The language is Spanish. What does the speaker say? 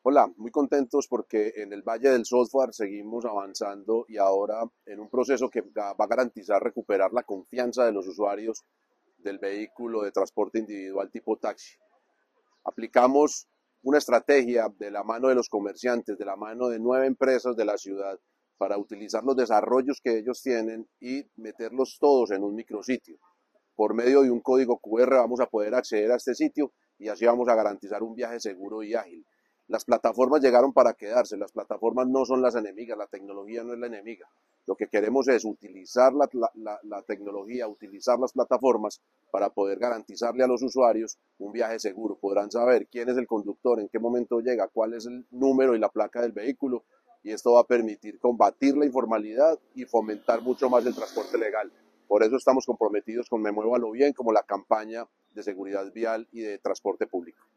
Hola, muy contentos porque en el Valle del Software seguimos avanzando y ahora en un proceso que va a garantizar recuperar la confianza de los usuarios del vehículo de transporte individual tipo taxi. Aplicamos una estrategia de la mano de los comerciantes, de la mano de 9 empresas de la ciudad, para utilizar los desarrollos que ellos tienen y meterlos todos en un micrositio. Por medio de un código QR vamos a poder acceder a este sitio y así vamos a garantizar un viaje seguro y ágil. Las plataformas llegaron para quedarse, las plataformas no son las enemigas, la tecnología no es la enemiga. Lo que queremos es utilizar la tecnología, utilizar las plataformas para poder garantizarle a los usuarios un viaje seguro. Podrán saber quién es el conductor, en qué momento llega, cuál es el número y la placa del vehículo, y esto va a permitir combatir la informalidad y fomentar mucho más el transporte legal. Por eso estamos comprometidos con Me Muevo a lo Bien como la campaña de seguridad vial y de transporte público.